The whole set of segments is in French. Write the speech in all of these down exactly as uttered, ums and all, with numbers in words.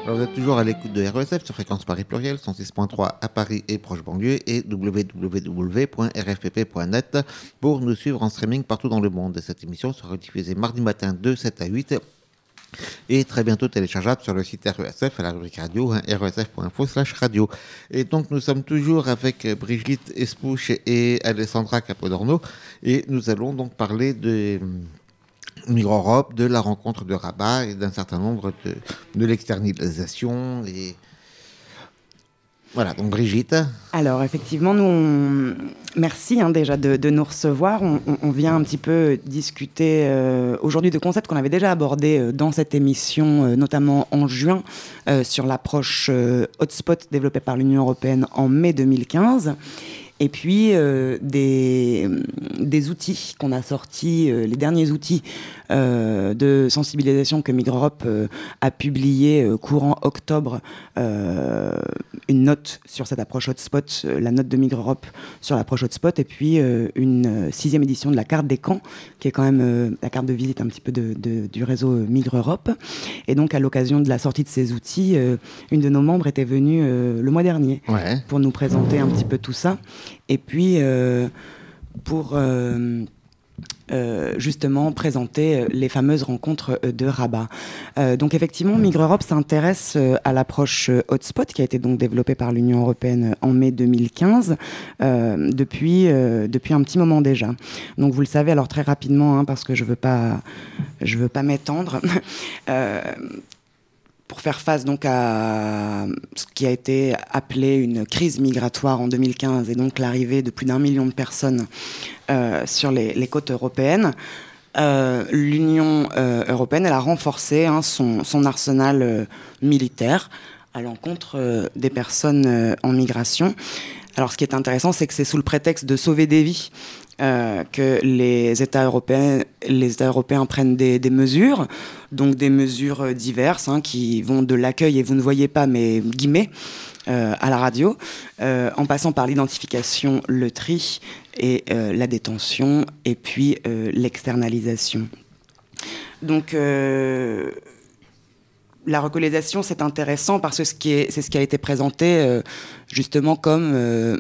Alors vous êtes toujours à l'écoute de R E S F sur Fréquence Paris Pluriel, cent six point trois à Paris et proche banlieue et w w w point r f p p point net pour nous suivre en streaming partout dans le monde. Et cette émission sera diffusée mardi matin de sept à huit et très bientôt téléchargeable sur le site R E S F à la rubrique radio, hein, r e s f point info slash radio. Et donc nous sommes toujours avec Brigitte Espouche et Alessandra Capodorno et nous allons donc parler de Migre-Europe, de la rencontre de Rabat et d'un certain nombre de, de l'externalisation. Et voilà, donc Brigitte. Alors effectivement, nous, on... merci hein, déjà de, de nous recevoir. On, on, on vient un petit peu discuter euh, aujourd'hui de concepts qu'on avait déjà abordés euh, dans cette émission, euh, notamment en juin, euh, sur l'approche euh, hotspot développée par l'Union européenne en mai deux mille quinze. Et puis euh, des, des outils qu'on a sortis, euh, les derniers outils euh, de sensibilisation que Migre-Europe euh, a publié euh, courant octobre, euh, une note sur cette approche hotspot, euh, la note de Migre-Europe sur l'approche hotspot, et puis euh, une sixième édition de la carte des camps, qui est quand même euh, la carte de visite un petit peu de, de, du réseau Migre-Europe. Et donc à l'occasion de la sortie de ces outils, euh, une de nos membres était venue euh, le mois dernier ouais. pour nous présenter un petit peu tout ça. Et puis, euh, pour euh, euh, justement présenter les fameuses rencontres de Rabat. Euh, donc effectivement, Migre-Europe s'intéresse à l'approche hotspot qui a été donc développée par l'Union européenne en mai deux mille quinze, euh, depuis, euh, depuis un petit moment déjà. Donc vous le savez, alors très rapidement, hein, parce que je ne veux pas, je veux pas m'étendre, euh, pour faire face donc à ce qui a été appelé une crise migratoire en deux mille quinze et donc l'arrivée de plus d'un million de personnes euh, sur les, les côtes européennes, euh, l'Union euh, européenne elle a renforcé hein, son, son arsenal euh, militaire à l'encontre euh, des personnes euh, en migration. Alors ce qui est intéressant, c'est que c'est sous le prétexte de sauver des vies Euh, que les États européens, les États européens prennent des, des mesures, donc des mesures diverses hein, qui vont de l'accueil, et vous ne voyez pas, mais guillemets, euh, à la radio, euh, en passant par l'identification, le tri et euh, la détention, et puis euh, l'externalisation. Donc, euh, la relocalisation, c'est intéressant parce que ce qui est, c'est ce qui a été présenté euh, justement comme euh,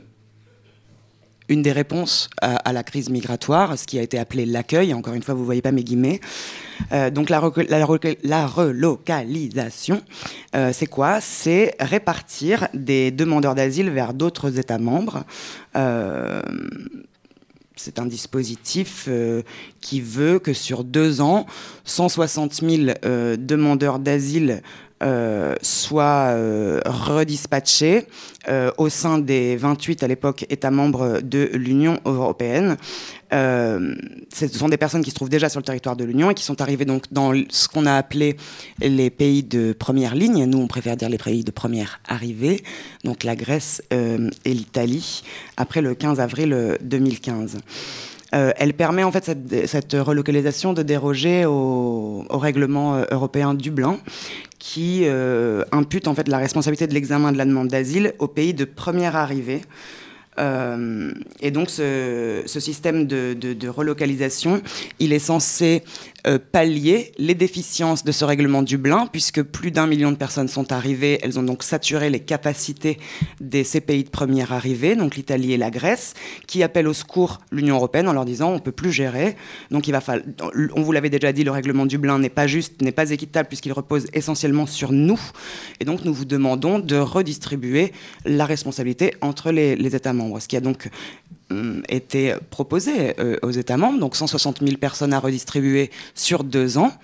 une des réponses à, à la crise migratoire, ce qui a été appelé l'accueil. Encore une fois, vous ne voyez pas mes guillemets. Euh, donc la, la, la relocalisation, euh, c'est quoi ? C'est répartir des demandeurs d'asile vers d'autres États membres. Euh, c'est un dispositif euh, qui veut que sur deux ans, cent soixante mille euh, demandeurs d'asile Euh, soit euh, redispatchés euh, au sein des vingt-huit à l'époque États membres de l'Union européenne. Euh, ce sont des personnes qui se trouvent déjà sur le territoire de l'Union et qui sont arrivées donc dans ce qu'on a appelé les pays de première ligne. Nous, on préfère dire les pays de première arrivée, donc la Grèce euh, et l'Italie, après le quinze avril deux mille quinze. Euh, elle permet en fait cette, cette relocalisation de déroger au, au règlement européen Dublin, qui euh, impute en fait la responsabilité de l'examen de la demande d'asile au pays de première arrivée. Euh, et donc ce, ce système de, de, de relocalisation, il est censé euh, pallier les déficiences de ce règlement Dublin, puisque plus d'un million de personnes sont arrivées. Elles ont donc saturé les capacités de ces pays de première arrivée, donc l'Italie et la Grèce, qui appellent au secours l'Union européenne en leur disant on ne peut plus gérer. Donc il va falloir, on vous l'avait déjà dit, le règlement Dublin n'est pas juste, n'est pas équitable, puisqu'il repose essentiellement sur nous. Et donc nous vous demandons de redistribuer la responsabilité entre les, les États membres. Ce qui a donc euh, été proposé euh, aux États membres, donc cent soixante mille personnes à redistribuer sur deux ans.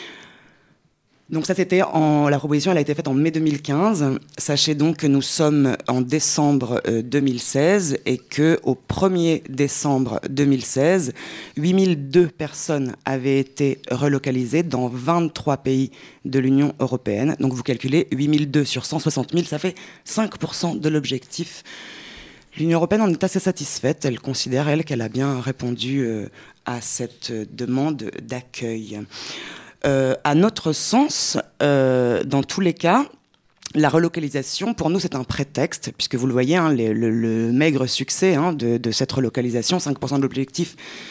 Donc ça, c'était en, la proposition, elle a été faite en mai deux mille quinze. Sachez donc que nous sommes en décembre euh, deux mille seize et qu'au premier décembre deux mille seize, huit mille deux personnes avaient été relocalisées dans vingt-trois pays de l'Union européenne. Donc vous calculez huit mille deux sur cent soixante mille, ça fait cinq pour cent de l'objectif. L'Union européenne en est assez satisfaite. Elle considère, elle, qu'elle a bien répondu euh, à cette demande d'accueil. Euh, à notre sens, euh, dans tous les cas, la relocalisation, pour nous, c'est un prétexte, puisque vous le voyez, hein, le, le, le maigre succès hein, de, de cette relocalisation, cinq pour cent de l'objectif,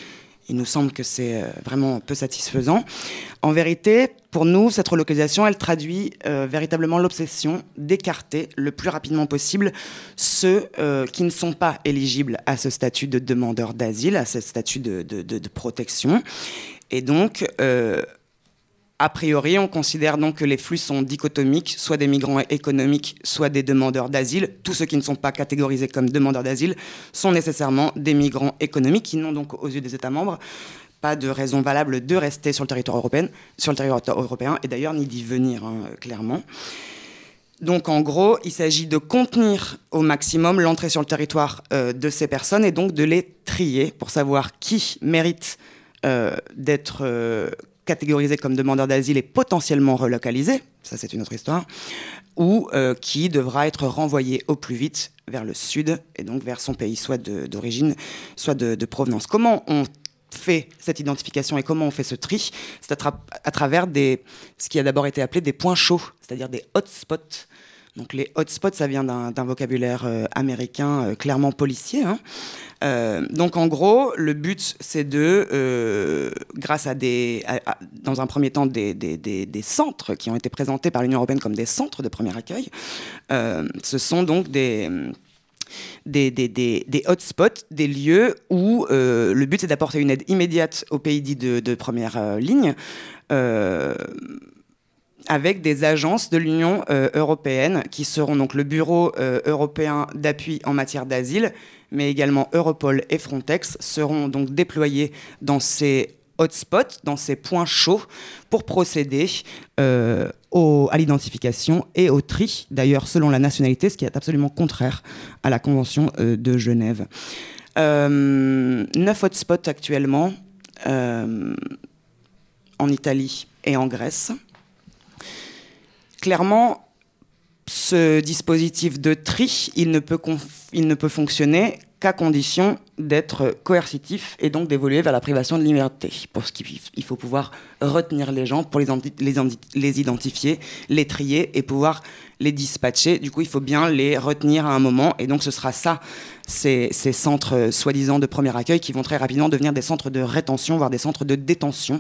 il nous semble que c'est vraiment peu satisfaisant. En vérité, pour nous, cette relocalisation, elle traduit euh, véritablement l'obsession d'écarter le plus rapidement possible ceux euh, qui ne sont pas éligibles à ce statut de demandeur d'asile, à ce statut de, de, de, de protection. Et donc, euh, a priori, on considère donc que les flux sont dichotomiques, soit des migrants économiques, soit des demandeurs d'asile. Tous ceux qui ne sont pas catégorisés comme demandeurs d'asile sont nécessairement des migrants économiques qui n'ont donc, aux yeux des États membres, pas de raison valable de rester sur le territoire européen, sur le territoire européen et d'ailleurs ni d'y venir, hein, clairement. Donc en gros, il s'agit de contenir au maximum l'entrée sur le territoire euh, de ces personnes et donc de les trier pour savoir qui mérite euh, d'être euh, catégorisé comme demandeur d'asile et potentiellement relocalisé, ça c'est une autre histoire, ou euh, qui devra être renvoyé au plus vite vers le sud et donc vers son pays soit de, d'origine, soit de, de provenance. Comment on fait cette identification et comment on fait ce tri? C'est à, tra- à travers des, ce qui a d'abord été appelé des points chauds, c'est-à-dire des hotspots. Donc les hotspots, ça vient d'un, d'un vocabulaire euh, américain euh, clairement policier. Hein. Euh, donc en gros, le but, c'est de, euh, grâce à des, à, à, dans un premier temps, des, des, des, des centres qui ont été présentés par l'Union européenne comme des centres de premier accueil. Euh, ce sont donc des Des, des, des, des hotspots, des lieux où euh, le but c'est d'apporter une aide immédiate aux pays dits de, de première euh, ligne, euh, avec des agences de l'Union euh, européenne qui seront donc le Bureau euh, européen d'appui en matière d'asile, mais également Europol et Frontex seront donc déployés dans ces hotspots, dans ces points chauds, pour procéder euh, au, à l'identification et au tri, d'ailleurs selon la nationalité, ce qui est absolument contraire à la Convention euh, de Genève. Euh, neuf hotspots actuellement euh, en Italie et en Grèce. Clairement, ce dispositif de tri, il ne peut, conf- il ne peut fonctionner qu'à condition d'être coercitif et donc d'évoluer vers la privation de liberté. Pour ce qu'il faut pouvoir retenir les gens pour les, enti- les, enti- les identifier, les trier et pouvoir les dispatcher. Du coup, il faut bien les retenir à un moment. Et donc, ce sera ça, ces, ces centres euh, soi-disant de premier accueil qui vont très rapidement devenir des centres de rétention, voire des centres de détention.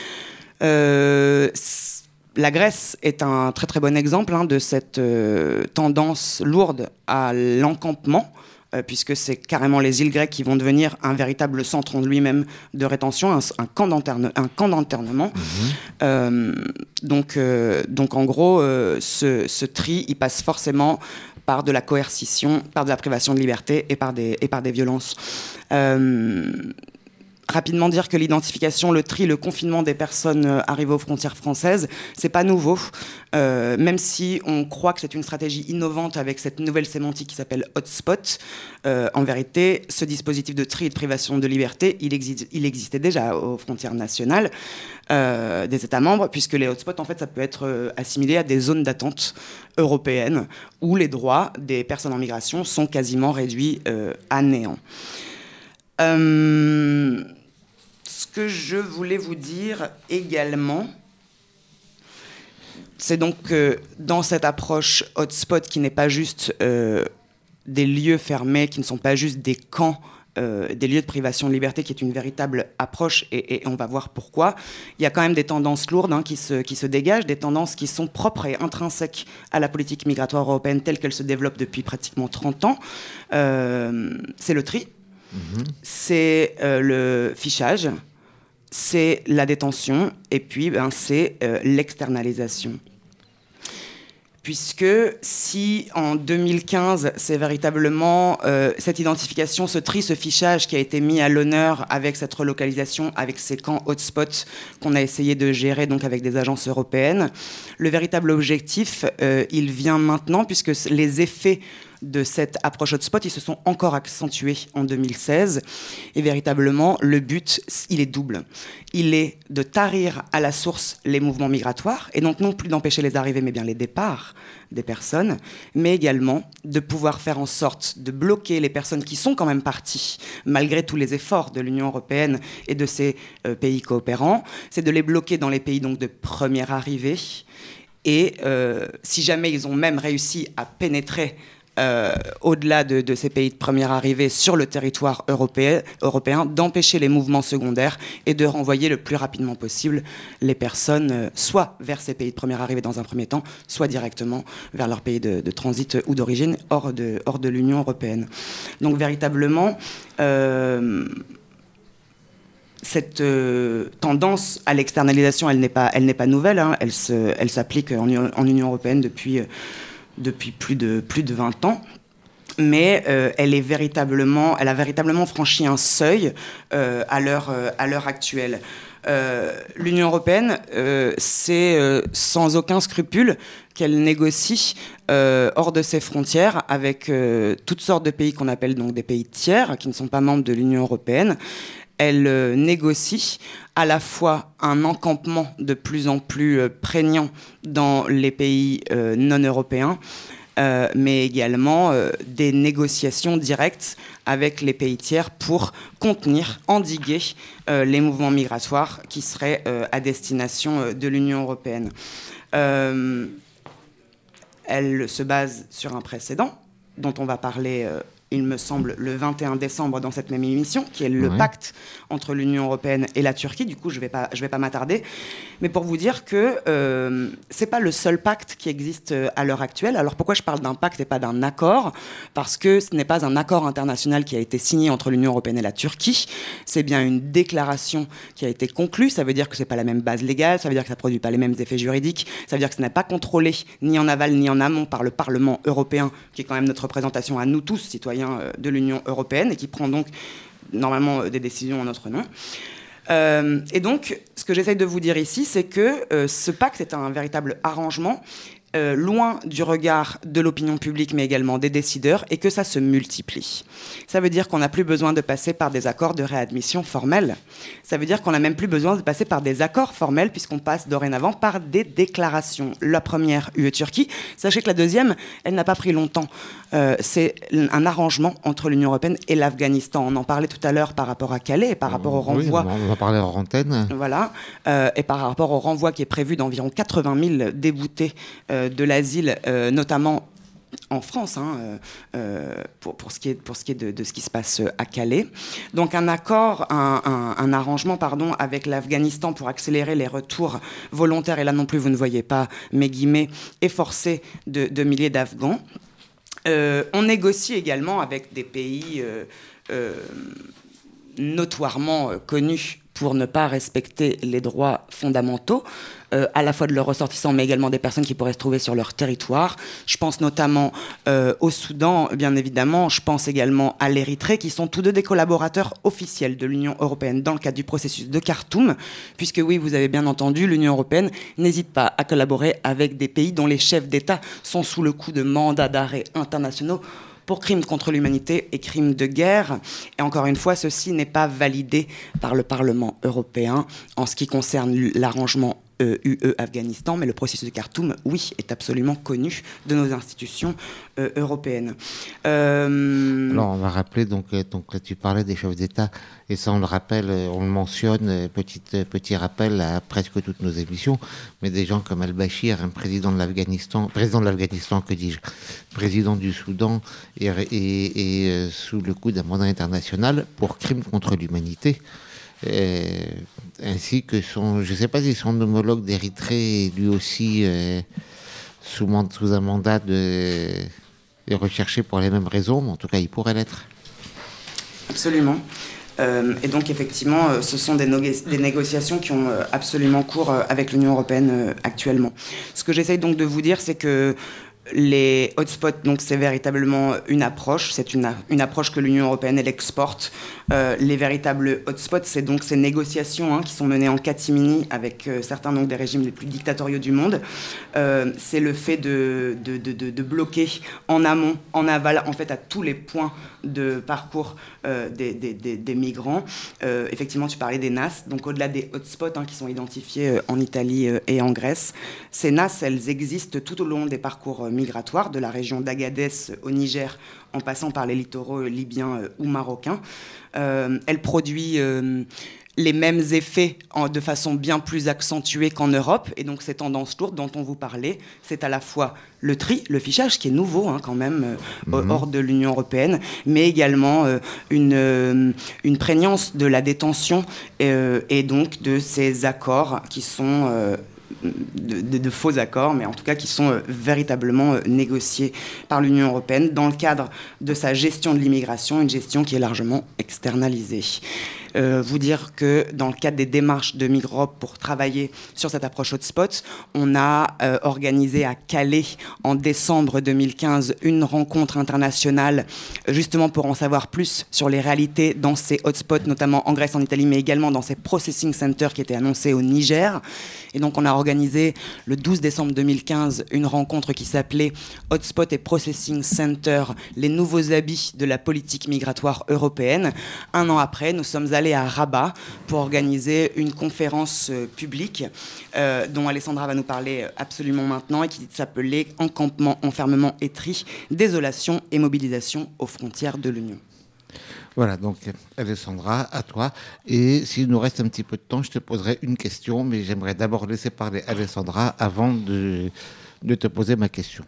Euh, La Grèce est un très très bon exemple hein, de cette euh, tendance lourde à l'encampement, euh, puisque c'est carrément les îles grecques qui vont devenir un véritable centre en lui-même de rétention, un, un, camp, d'interne, un camp d'internement. Mmh. Euh, donc, euh, donc en gros, euh, ce, ce tri, il passe forcément par de la coercition, par de la privation de liberté et par des, et par des violences. Euh, Rapidement dire que l'identification, le tri, le confinement des personnes arrivées aux frontières françaises, c'est pas nouveau. Euh, même si on croit que c'est une stratégie innovante avec cette nouvelle sémantique qui s'appelle hotspot, euh, en vérité, ce dispositif de tri et de privation de liberté, il, existe, il existait déjà aux frontières nationales euh, des États membres, puisque les hotspots, en fait, ça peut être assimilé à des zones d'attente européennes où les droits des personnes en migration sont quasiment réduits euh, à néant. Euh, ce que je voulais vous dire également, c'est donc que dans cette approche hotspot qui n'est pas juste euh, des lieux fermés, qui ne sont pas juste des camps, euh, des lieux de privation de liberté, qui est une véritable approche, et, et on va voir pourquoi, il y a quand même des tendances lourdes hein, qui, se, qui se dégagent, des tendances qui sont propres et intrinsèques à la politique migratoire européenne telle qu'elle se développe depuis pratiquement trente ans. Euh, c'est le tri. Mmh. C'est euh, le fichage, c'est la détention, et puis ben, c'est euh, l'externalisation. Puisque si en deux mille quinze, c'est véritablement euh, cette identification, ce tri, ce fichage qui a été mis à l'honneur avec cette relocalisation, avec ces camps hotspots qu'on a essayé de gérer donc avec des agences européennes, le véritable objectif, euh, il vient maintenant, puisque les effets de cette approche hotspot, ils se sont encore accentués en deux mille seize. Et véritablement, le but, il est double. Il est de tarir à la source les mouvements migratoires, et donc non plus d'empêcher les arrivées, mais bien les départs des personnes, mais également de pouvoir faire en sorte de bloquer les personnes qui sont quand même parties, malgré tous les efforts de l'Union européenne et de ses euh, pays coopérants. C'est de les bloquer dans les pays donc, de première arrivée. Et euh, si jamais ils ont même réussi à pénétrer euh, au-delà de, de ces pays de première arrivée sur le territoire européen, européen, d'empêcher les mouvements secondaires et de renvoyer le plus rapidement possible les personnes euh, soit vers ces pays de première arrivée dans un premier temps, soit directement vers leur pays de, de transit ou d'origine hors de, hors de l'Union européenne. Donc véritablement, euh, cette euh, tendance à l'externalisation, elle n'est pas, elle n'est pas nouvelle, hein. Elle se, elle s'applique en, en Union européenne depuis, euh, depuis plus de, plus de vingt ans. Mais euh, elle, est véritablement, elle a véritablement franchi un seuil euh, à l'heure, euh, à l'heure actuelle. Euh, L'Union européenne, euh, c'est euh, sans aucun scrupule qu'elle négocie euh, hors de ses frontières avec euh, toutes sortes de pays qu'on appelle donc des pays tiers, qui ne sont pas membres de l'Union européenne. Elle euh, négocie à la fois un encampement de plus en plus euh, prégnant dans les pays euh, non européens, euh, mais également euh, des négociations directes avec les pays tiers pour contenir, endiguer euh, les mouvements migratoires qui seraient euh, à destination euh, de l'Union européenne. Euh, elle se base sur un précédent dont on va parler euh, il me semble, le vingt et un décembre dans cette même émission, qui est le ouais. pacte entre l'Union européenne et la Turquie. Du coup, je ne vais pas, je vais pas m'attarder. Mais pour vous dire que euh, ce n'est pas le seul pacte qui existe à l'heure actuelle. Alors pourquoi je parle d'un pacte et pas d'un accord ? Parce que ce n'est pas un accord international qui a été signé entre l'Union européenne et la Turquie. C'est bien une déclaration qui a été conclue. Ça veut dire que ce n'est pas la même base légale, ça veut dire que ça ne produit pas les mêmes effets juridiques, ça veut dire que ce n'est pas contrôlé ni en aval ni en amont par le Parlement européen, qui est quand même notre représentation à nous tous, citoyens de l'Union européenne, et qui prend donc normalement des décisions en notre nom. Euh, et donc, ce que j'essaye de vous dire ici, c'est que euh, ce pacte est un véritable arrangement, euh, loin du regard de l'opinion publique, mais également des décideurs, et que ça se multiplie. Ça veut dire qu'on n'a plus besoin de passer par des accords de réadmission formels. Ça veut dire qu'on n'a même plus besoin de passer par des accords formels, puisqu'on passe dorénavant par des déclarations. La première, U E-Turquie. Sachez que la deuxième, elle n'a pas pris longtemps. Euh, c'est un arrangement entre l'Union européenne et l'Afghanistan. On en parlait tout à l'heure par rapport à Calais et par rapport au renvoi. Oui, on va parler en antenne. Voilà, euh, et par rapport au renvoi qui est prévu d'environ quatre-vingt mille déboutés euh, de l'asile, euh, notamment en France, hein, euh, pour, pour ce qui est, pour ce qui est de, de ce qui se passe à Calais. Donc un accord, un, un, un arrangement pardon, avec l'Afghanistan pour accélérer les retours volontaires, et là non plus vous ne voyez pas mes guillemets, et forcés de, de milliers d'Afghans. Euh, on négocie également avec des pays euh, euh, notoirement euh, connus pour ne pas respecter les droits fondamentaux, euh, à la fois de leurs ressortissants, mais également des personnes qui pourraient se trouver sur leur territoire. Je pense notamment euh, au Soudan, bien évidemment. Je pense également à l'Érythrée, qui sont tous deux des collaborateurs officiels de l'Union européenne dans le cadre du processus de Khartoum, puisque oui, vous avez bien entendu, l'Union européenne n'hésite pas à collaborer avec des pays dont les chefs d'État sont sous le coup de mandats d'arrêt internationaux pour crimes contre l'humanité et crimes de guerre. Et encore une fois, ceci n'est pas validé par le Parlement européen en ce qui concerne l'arrangement Euh, U E-Afghanistan, mais le processus de Khartoum, oui, est absolument connu de nos institutions euh, européennes. Euh... Alors, on va rappeler, donc, donc là, tu parlais des chefs d'État, et ça, on le rappelle, on le mentionne, petit, petit rappel à presque toutes nos émissions, mais des gens comme al-Bashir, un président de l'Afghanistan, président de l'Afghanistan, que dis-je, président du Soudan, et, et, et euh, sous le coup d'un mandat international pour crimes contre l'humanité. Euh, ainsi que son, je ne sais pas si son homologue d'Érythrée est lui aussi euh, sous, sous un mandat de, de recherché pour les mêmes raisons, mais en tout cas il pourrait l'être. Absolument. Euh, et donc effectivement, euh, ce sont des, no- des négociations qui ont euh, absolument cours euh, avec l'Union européenne euh, actuellement. Ce que j'essaye donc de vous dire, c'est que les hotspots, donc c'est véritablement une approche, c'est une, a- une approche que l'Union européenne elle exporte. Euh, les véritables hotspots, c'est donc ces négociations hein, qui sont menées en catimini avec euh, certains donc, des régimes les plus dictatoriaux du monde. Euh, c'est le fait de, de, de, de, de bloquer en amont, en aval, en fait à tous les points de parcours euh, des, des, des, des migrants. Euh, effectivement, tu parlais des N A S, donc au-delà des hotspots hein, qui sont identifiés euh, en Italie euh, et en Grèce, ces N A S, elles existent tout au long des parcours euh, migratoires, de la région d'Agadez au Niger, en passant par les littoraux libyens euh, ou marocains. Euh, elle produit, euh, les mêmes effets en, de façon bien plus accentuée qu'en Europe. Et donc ces tendances lourdes dont on vous parlait, c'est à la fois le tri, le fichage, qui est nouveau hein, quand même, euh, mmh. hors de l'Union européenne, mais également euh, une, euh, une prégnance de la détention euh, et donc de ces accords qui sont... Euh, De, de, de faux accords, mais en tout cas qui sont euh, véritablement euh, négociés par l'Union européenne dans le cadre de sa gestion de l'immigration, une gestion qui est largement externalisée. Euh, vous dire que dans le cadre des démarches de Migr'Europe pour travailler sur cette approche hotspot, on a euh, organisé à Calais en décembre deux mille quinze une rencontre internationale justement pour en savoir plus sur les réalités dans ces hotspots, notamment en Grèce, en Italie, mais également dans ces processing centers qui étaient annoncés au Niger. Et donc on a organisé le douze décembre deux mille quinze une rencontre qui s'appelait Hotspot et Processing Center, les nouveaux habits de la politique migratoire européenne. Un an après, nous sommes allés à Rabat pour organiser une conférence euh, publique euh, dont Alessandra va nous parler absolument maintenant et qui s'appelait Encampement, enfermement et tri, désolation et mobilisation aux frontières de l'Union. Voilà, donc Alessandra, à toi. Et s'il nous reste un petit peu de temps, je te poserai une question, mais j'aimerais d'abord laisser parler Alessandra avant de, de te poser ma question.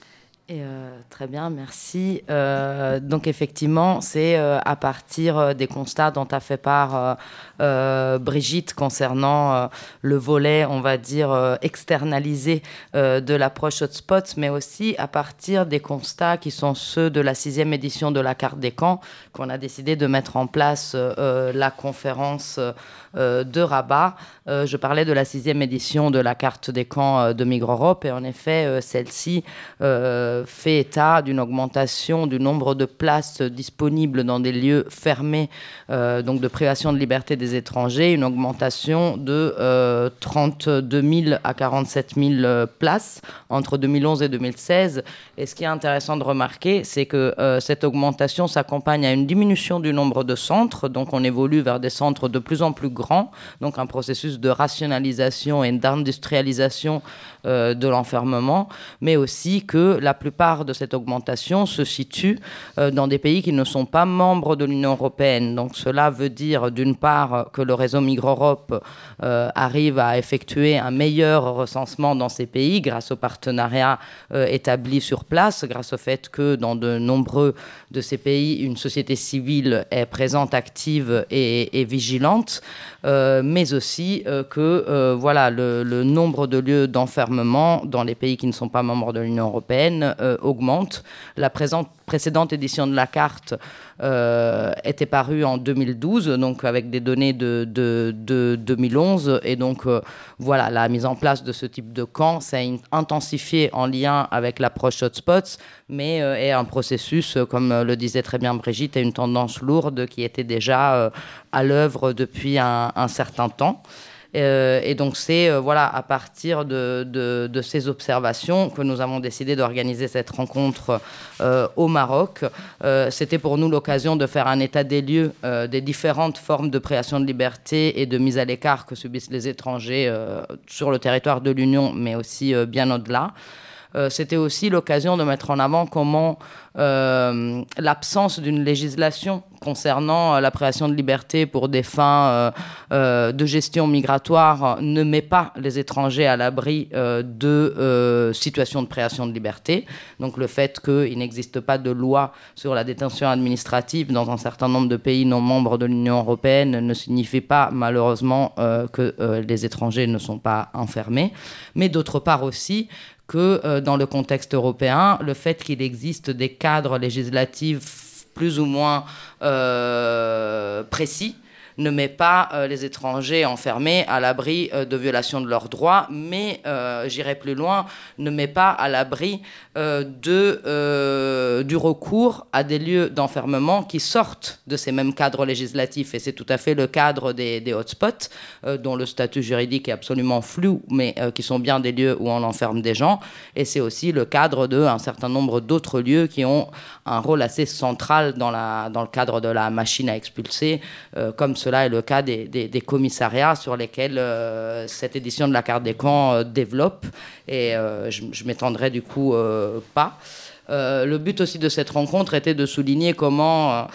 Et euh, très bien, merci. Euh, donc effectivement, c'est euh, à partir des constats dont a fait part euh, euh, Brigitte concernant euh, le volet, on va dire, euh, externalisé euh, de l'approche hotspot, mais aussi à partir des constats qui sont ceux de la sixième édition de la carte des camps, qu'on a décidé de mettre en place euh, la conférence euh, de Rabat. Euh, je parlais de la sixième édition de la carte des camps euh, de Migr'Europe, et en effet, euh, celle-ci... Euh, fait état d'une augmentation du nombre de places disponibles dans des lieux fermés, euh, donc de privation de liberté des étrangers, une augmentation de euh, trente-deux mille à quarante-sept mille places entre deux mille onze et deux mille seize. Et ce qui est intéressant de remarquer, c'est que euh, cette augmentation s'accompagne à une diminution du nombre de centres, donc on évolue vers des centres de plus en plus grands, donc un processus de rationalisation et d'industrialisation euh, de l'enfermement, mais aussi que la plupart de cette augmentation se situe euh, dans des pays qui ne sont pas membres de l'Union européenne. Donc cela veut dire d'une part que le réseau Migr'Europe euh, arrive à effectuer un meilleur recensement dans ces pays grâce au partenariat euh, établi sur place, grâce au fait que dans de nombreux de ces pays, une société civile est présente, active et, et vigilante, euh, mais aussi euh, que euh, voilà, le, le nombre de lieux d'enfermement dans les pays qui ne sont pas membres de l'Union européenne euh, augmente. La présente, précédente édition de la carte euh, était parue en deux mille douze, donc avec des données de, de, de deux mille onze. Et donc, euh, voilà, la mise en place de ce type de camp s'est intensifiée en lien avec l'approche hotspots, mais euh, est un processus, comme le disait très bien Brigitte, et une tendance lourde qui était déjà euh, à l'œuvre depuis un, un certain temps. Euh, et donc, c'est euh, voilà, à partir de, de, de ces observations que nous avons décidé d'organiser cette rencontre euh, au Maroc. Euh, c'était pour nous l'occasion de faire un état des lieux euh, des différentes formes de privation de liberté et de mise à l'écart que subissent les étrangers euh, sur le territoire de l'Union, mais aussi euh, bien au-delà. Euh, c'était aussi l'occasion de mettre en avant comment euh, l'absence d'une législation concernant euh, la privation de liberté pour des fins euh, euh, de gestion migratoire ne met pas les étrangers à l'abri euh, de euh, situations de privation de liberté. Donc le fait qu'il n'existe pas de loi sur la détention administrative dans un certain nombre de pays non membres de l'Union européenne ne signifie pas malheureusement euh, que euh, les étrangers ne sont pas enfermés. Mais d'autre part aussi, que euh, dans le contexte européen, le fait qu'il existe des cadres législatifs plus ou moins euh, précis ne met pas euh, les étrangers enfermés à l'abri euh, de violations de leurs droits, mais, euh, j'irai plus loin, ne met pas à l'abri euh, de, euh, du recours à des lieux d'enfermement qui sortent de ces mêmes cadres législatifs. Et c'est tout à fait le cadre des, des hotspots, euh, dont le statut juridique est absolument flou, mais euh, qui sont bien des lieux où on enferme des gens. Et c'est aussi le cadre d'un certain nombre d'autres lieux qui ont un rôle assez central dans, la, dans le cadre de la machine à expulser, euh, comme cela est le cas des, des, des commissariats sur lesquels euh, cette édition de la carte des camps euh, développe. Et euh, je ne m'étendrai du coup euh, pas. Euh, le but aussi de cette rencontre était de souligner comment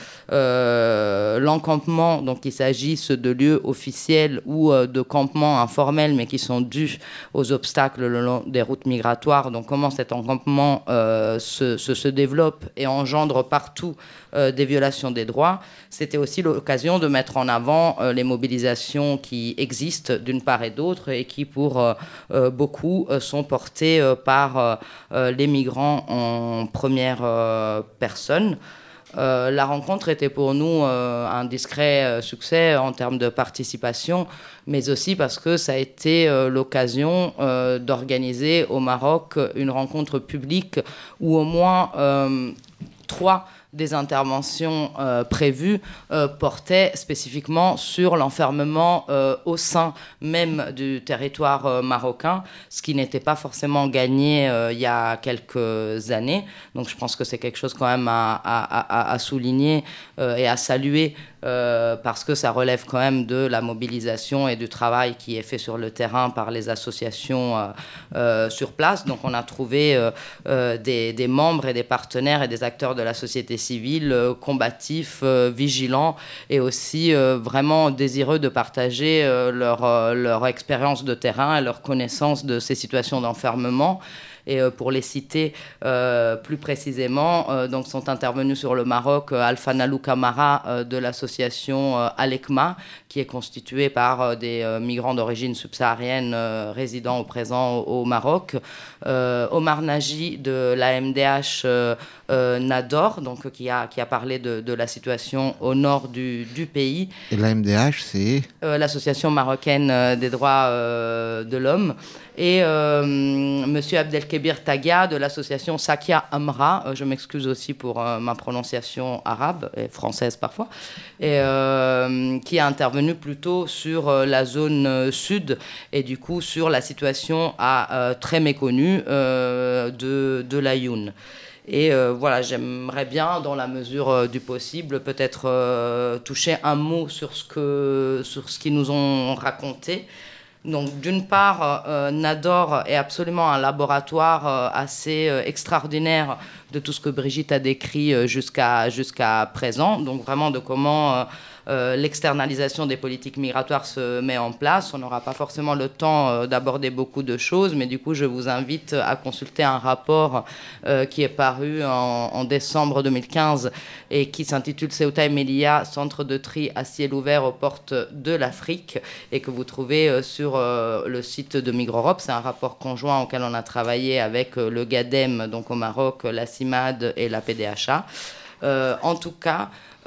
euh, l'encampement, donc qu'il s'agisse de lieux officiels ou euh, de campements informels, mais qui sont dus aux obstacles le long des routes migratoires, donc comment cet encampement euh, se, se, se développe et engendre partout euh, des violations des droits. C'était aussi l'occasion de mettre en avant euh, les mobilisations qui existent d'une part et d'autre et qui, pour euh, euh, beaucoup, euh, sont portées euh, par euh, euh, les migrants en première euh, personne. Euh, la rencontre était pour nous euh, un discret euh, succès en termes de participation, mais aussi parce que ça a été euh, l'occasion euh, d'organiser au Maroc une rencontre publique où au moins euh, trois des interventions euh, prévues euh, portaient spécifiquement sur l'enfermement euh, au sein même du territoire euh, marocain, ce qui n'était pas forcément gagné euh, il y a quelques années. Donc je pense que c'est quelque chose quand même à, à, à, à souligner euh, et à saluer euh, parce que ça relève quand même de la mobilisation et du travail qui est fait sur le terrain par les associations euh, euh, sur place. Donc on a trouvé euh, euh, des, des membres et des partenaires et des acteurs de la société civile euh, combatifs, euh, vigilants et aussi euh, vraiment désireux de partager euh, leur, euh, leur expérience de terrain et leur connaissance de ces situations d'enfermement. Et euh, pour les citer euh, plus précisément, euh, donc sont intervenus sur le Maroc euh, Alpha Nalou Camara euh, de l'association euh, Alekma, qui est constituée par euh, des euh, migrants d'origine subsaharienne euh, résidant au présent au, au Maroc, euh, Omar Naji de l'A M D H euh, euh, Nador, donc, qui, a, qui a parlé de, de la situation au nord du, du pays. Et l'A M D H, c'est euh, l'association marocaine euh, des droits euh, de l'homme. Et euh, M. Abdelkebir Tagia de l'association Sakia Amra, euh, je m'excuse aussi pour euh, ma prononciation arabe et française parfois, et, euh, qui a intervenu plutôt sur euh, la zone euh, sud et du coup sur la situation à, euh, très méconnue euh, de, de l'Aïoun. Et euh, voilà, j'aimerais bien, dans la mesure euh, du possible, peut-être euh, toucher un mot sur ce, que, sur ce qu'ils nous ont raconté. Donc, d'une part, euh, Nador est absolument un laboratoire euh, assez euh, extraordinaire de tout ce que Brigitte a décrit euh, jusqu'à, jusqu'à présent. Donc, vraiment de comment euh, euh, l'externalisation des politiques migratoires se met en place. On n'aura pas forcément le temps euh, d'aborder beaucoup de choses, mais du coup, je vous invite à consulter un rapport euh, qui est paru en, en décembre deux mille quinze et qui s'intitule Ceuta et Melilla, centre de tri à ciel ouvert aux portes de l'Afrique, et que vous trouvez euh, sur euh, le site de Migreurope. C'est un rapport conjoint auquel on a travaillé avec euh, le GADEM, donc au Maroc, la CIMAD et la P D H A. Euh, en tout cas,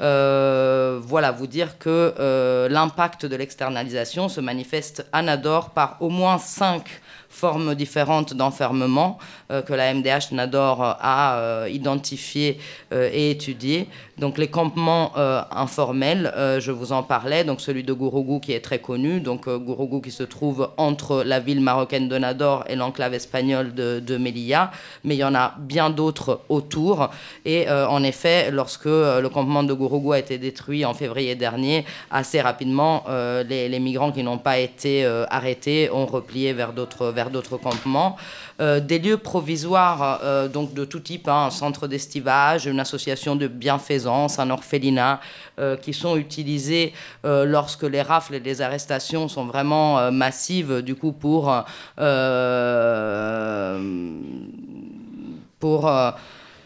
Euh, voilà, vous dire que euh, l'impact de l'externalisation se manifeste à Nador par au moins cinq formes différentes d'enfermement euh, que la M D H Nador a euh, identifiées euh, et étudiées. Donc les campements euh, informels, euh, je vous en parlais, donc celui de Gourougou qui est très connu, donc euh, Gourougou qui se trouve entre la ville marocaine de Nador et l'enclave espagnole de, de Melilla, mais il y en a bien d'autres autour. Et euh, en effet, lorsque euh, le campement de Gourougou a été détruit en février dernier, assez rapidement, euh, les, les migrants qui n'ont pas été euh, arrêtés ont replié vers d'autres, vers d'autres campements. Euh, des lieux provisoires euh, donc de tout type, hein, un centre d'estivage, une association de bienfaisance, un orphelinat, euh, qui sont utilisés euh, lorsque les rafles et les arrestations sont vraiment euh, massives, du coup pour euh, pour euh,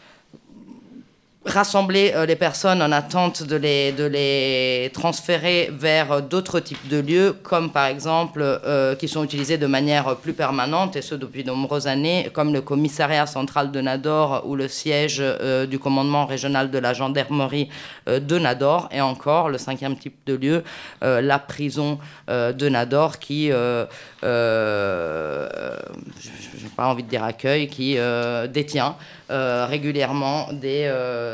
rassembler euh, les personnes en attente de les, de les transférer vers euh, d'autres types de lieux, comme par exemple euh, qui sont utilisés de manière plus permanente, et ce depuis de nombreuses années, comme le commissariat central de Nador ou le siège euh, du commandement régional de la gendarmerie euh, de Nador, et encore le cinquième type de lieu, euh, la prison euh, de Nador, qui, euh, euh, je n'ai pas envie de dire accueil, qui euh, détient euh, régulièrement des, euh,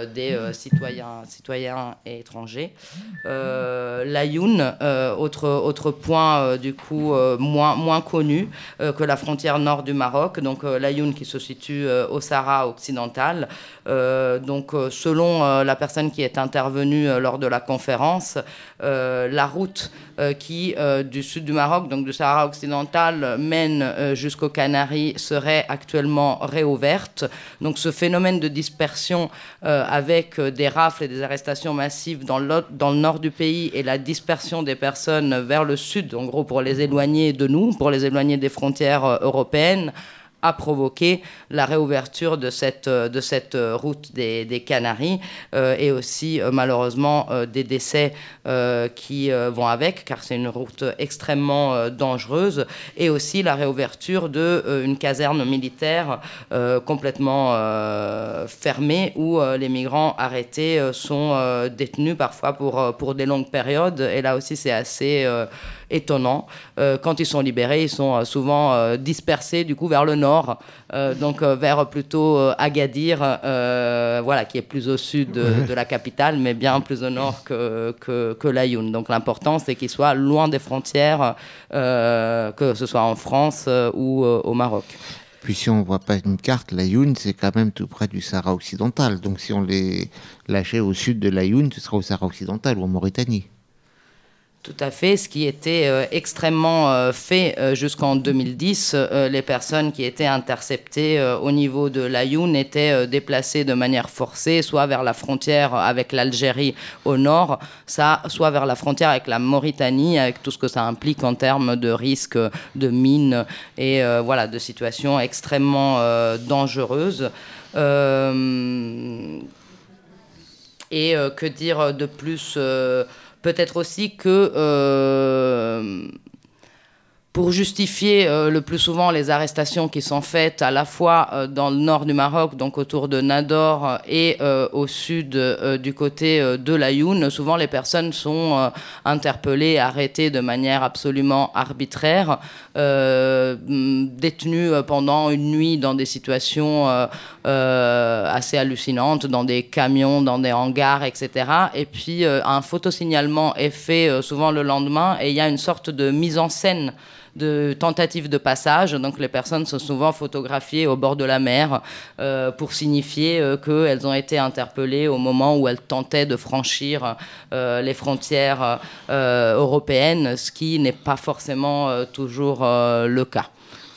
euh, des euh, citoyens, citoyens et étrangers. Euh, l'Ayoun, euh, autre, autre point euh, du coup euh, moins, moins connu euh, que la frontière nord du Maroc, donc euh, l'Ayoun qui se situe euh, au Sahara occidental. Euh, donc euh, selon euh, la personne qui est intervenue euh, lors de la conférence, euh, la route euh, qui euh, du sud du Maroc, donc du Sahara occidental, mène euh, jusqu'aux Canaries serait actuellement réouverte. Donc ce phénomène de dispersion euh, avec euh, des rafles et des arrestations massives dans le, dans le nord du pays et la dispersion des personnes vers le sud, en gros pour les éloigner de nous, pour les éloigner des frontières euh, européennes, a provoqué la réouverture de cette, de cette route des, des Canaries euh, et aussi euh, malheureusement euh, des décès euh, qui euh, vont avec, car c'est une route extrêmement euh, dangereuse, et aussi la réouverture d'une euh, caserne militaire euh, complètement euh, fermée où euh, les migrants arrêtés euh, sont euh, détenus parfois pour, euh, pour des longues périodes, et là aussi c'est assez euh, étonnant. Euh, quand ils sont libérés, ils sont euh, souvent euh, dispersés du coup vers le nord, euh, donc euh, vers plutôt euh, Agadir, euh, voilà, qui est plus au sud de, de la capitale, mais bien plus au nord que, que, que l'Ayoun. Donc l'important, c'est qu'ils soient loin des frontières, euh, que ce soit en France euh, ou euh, au Maroc. Puis si on ne voit pas une carte, l'Ayoun, c'est quand même tout près du Sahara occidental. Donc si on les lâchait au sud de l'Ayoun, ce serait au Sahara occidental ou en Mauritanie. Tout à fait, ce qui était euh, extrêmement euh, fait euh, jusqu'en deux mille dix. Euh, les personnes qui étaient interceptées euh, au niveau de l'Ayoun étaient euh, déplacées de manière forcée, soit vers la frontière avec l'Algérie au nord, ça, soit vers la frontière avec la Mauritanie, avec tout ce que ça implique en termes de risques de mines et euh, voilà, de situations extrêmement euh, dangereuses. Euh, et euh, que dire de plus euh, Peut-être aussi que euh, pour justifier euh, le plus souvent les arrestations qui sont faites à la fois euh, dans le nord du Maroc, donc autour de Nador, et euh, au sud euh, du côté euh, de l'Ayoun, souvent les personnes sont euh, interpellées, arrêtées de manière absolument arbitraire, euh, détenues pendant une nuit dans des situations euh, euh, assez hallucinantes, dans des camions, dans des hangars, et cetera. Et puis euh, un photosignalement est fait euh, souvent le lendemain, et il y a une sorte de mise en scène de tentatives de passage. Donc les personnes sont souvent photographiées au bord de la mer euh, pour signifier euh, qu'elles ont été interpellées au moment où elles tentaient de franchir euh, les frontières euh, européennes, ce qui n'est pas forcément euh, toujours euh, le cas.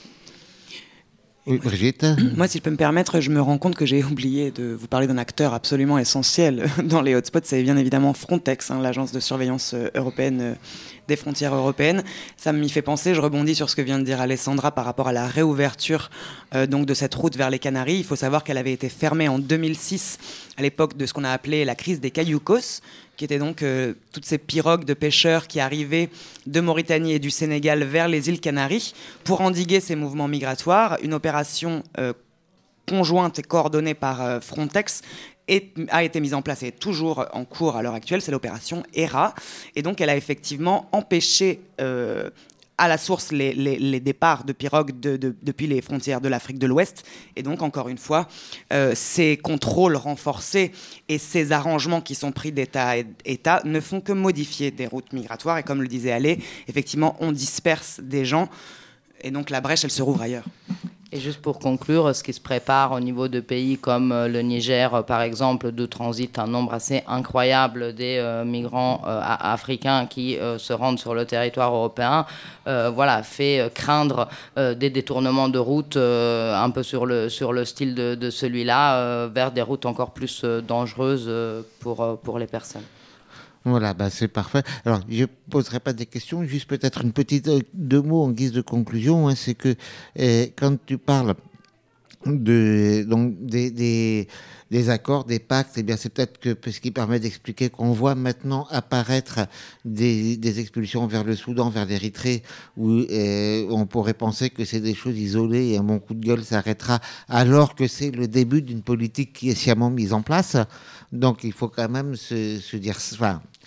Oui, Brigitte. Moi, si je peux me permettre, je me rends compte que j'ai oublié de vous parler d'un acteur absolument essentiel dans les hotspots. C'est bien évidemment Frontex, hein, l'agence de surveillance européenne des frontières européennes. Ça m'y fait penser, je rebondis sur ce que vient de dire Alessandra par rapport à la réouverture euh, donc de cette route vers les Canaries. Il faut savoir qu'elle avait été fermée en deux mille six à l'époque de ce qu'on a appelé la crise des Cayucos, qui étaient donc euh, toutes ces pirogues de pêcheurs qui arrivaient de Mauritanie et du Sénégal vers les îles Canaries pour endiguer ces mouvements migratoires. Une opération euh, conjointe et coordonnée par euh, Frontex est, a été mise en place et est toujours en cours à l'heure actuelle, c'est l'opération E R A. Et donc elle a effectivement empêché euh, à la source les, les, les départs de pirogues de, de, depuis les frontières de l'Afrique de l'Ouest. Et donc, encore une fois, euh, ces contrôles renforcés et ces arrangements qui sont pris d'État à État ne font que modifier des routes migratoires. Et comme le disait Allé, effectivement, on disperse des gens. Et donc, la brèche, elle se rouvre ailleurs. Et juste pour conclure, ce qui se prépare au niveau de pays comme le Niger, par exemple, d'où transite un nombre assez incroyable des euh, migrants euh, africains qui euh, se rendent sur le territoire européen, euh, voilà, fait craindre euh, des détournements de routes euh, un peu sur le, sur le style de, de celui-là, euh, vers des routes encore plus euh, dangereuses euh, pour, euh, pour les personnes. Voilà, bah c'est parfait. Alors, je ne poserai pas des questions, juste peut-être une petite euh, deux mots en guise de conclusion. Hein, c'est que euh, quand tu parles de, donc, des, des, des accords, des pactes, eh bien, c'est peut-être que, ce qui permet d'expliquer qu'on voit maintenant apparaître des, des expulsions vers le Soudan, vers l'Érythrée, où euh, on pourrait penser que c'est des choses isolées et un bon coup de gueule s'arrêtera, alors que c'est le début d'une politique qui est sciemment mise en place. Donc, il faut quand même se, se dire... Enfin,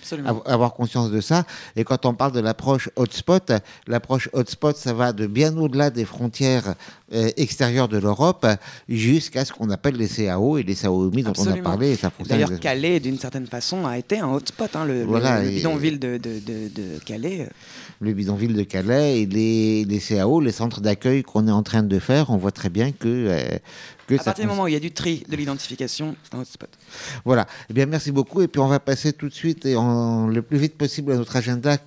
Absolument. Avoir conscience de ça. Et quand on parle de l'approche hotspot, l'approche hotspot, ça va de bien au-delà des frontières euh, extérieures de l'Europe jusqu'à ce qu'on appelle les C A O et les C A O M I dont Absolument. on a parlé. Et ça fonctionne. D'ailleurs, Calais, d'une certaine façon, a été un hotspot. Hein, le, voilà, le, le bidonville de, de, de, de Calais. Le bidonville de Calais et les, les C A O, les centres d'accueil qu'on est en train de faire, on voit très bien que... Euh, que à ça partir du moment où il y a du tri, de l'identification, c'est un hotspot. Voilà. Eh bien, merci beaucoup. Et puis, on va passer tout de suite et en, le plus vite possible à notre agenda